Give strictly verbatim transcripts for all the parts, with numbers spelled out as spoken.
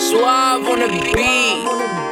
Suave on the beat.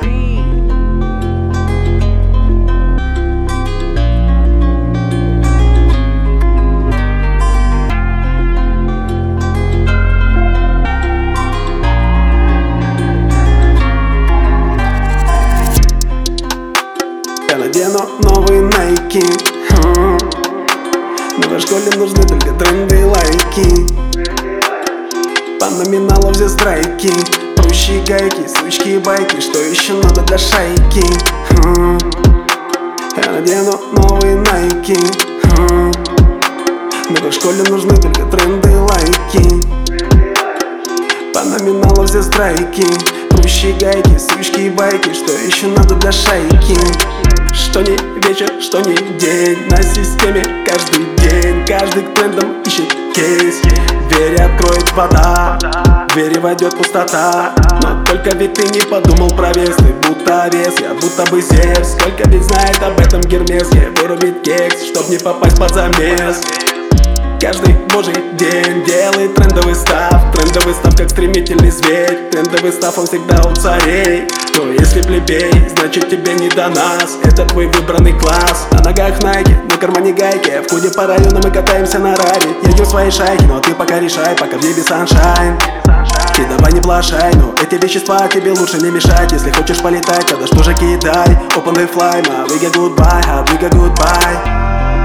Я надену новые Nike. хм. Новой школе нужны только тренды и лайки. По номиналу все страйки. Прущие гайки, сучки и байки. Что еще надо для шайки? хм. Я надену новые Nike. хм. Новой школе нужны только тренды и лайки. По номиналу все страйки. Прущие гайки, сучки и байки. Что еще надо для шайки? Что не вечер, что не день. На системе каждый день. Каждый к трендам ищет кейс. В двери откроет вода, в двери войдет пустота. Но только ведь ты не подумал про вес. Ты будто овес, я будто бы Зевс. Сколько ведь знает об этом Гермес. Я вырубит кекс, чтоб не попасть под замес. Каждый божий день делает трендовый став. Трендовый став как стремительный зверь. Трендовый став он всегда у царей. Но если плебей, значит тебе не до нас. Это твой выбранный класс. На ногах Nike, на кармане гайки. В ходе по району мы катаемся на раре. Едем в своей шайке, но ты пока решай, пока в небе саншайн. Ты давай не плашай, но эти вещества тебе лучше не мешать. Если хочешь полетать, тогда что же кидай. Open the fly, my we got goodbye, how we got goodbye.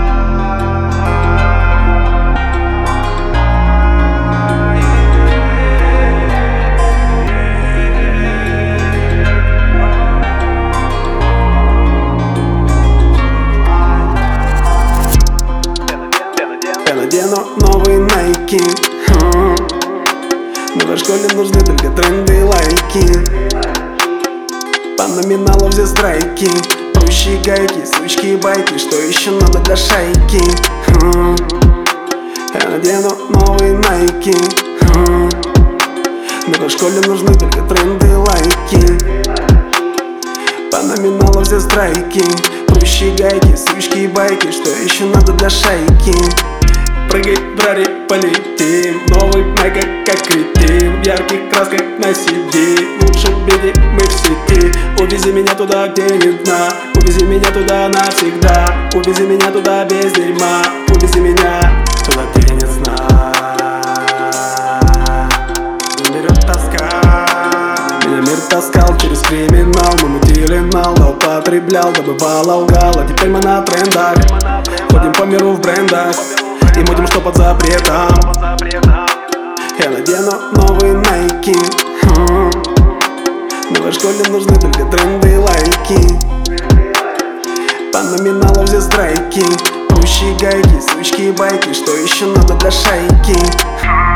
Я надену новые Nike. хм. Новой школе нужны только тренды и лайки. По номиналу все страйки. Прущие гайки, сучки и байки. Что еще надо для шайки? хм. Я надену новые Nike. хм. Новой школе нужны только тренды и лайки. По номиналу все страйки. Прущие гайки, сучки и байки. Что еще надо для шайки? Прыгай, брари, полетим. Новый Nike как кретин. В ярких красках на си ди. Лучше беги, мы в сети. Увези меня туда, где нет дна. Увези меня туда навсегда. Увези меня туда без дерьма. Увези меня туда, где нет сна. Берет тоска. Меня мир таскал через криминал. Мы мутили нал, да употреблял, добывал, лгал. А теперь мы на трендах. Ходим по миру в брендах и мутим, что под запретом. Я надену новые Nike. хм. Новой школе нужны только тренды и лайки. По номиналу все страйки. Прущие гайки, сучки и байки. Что еще надо для шайки?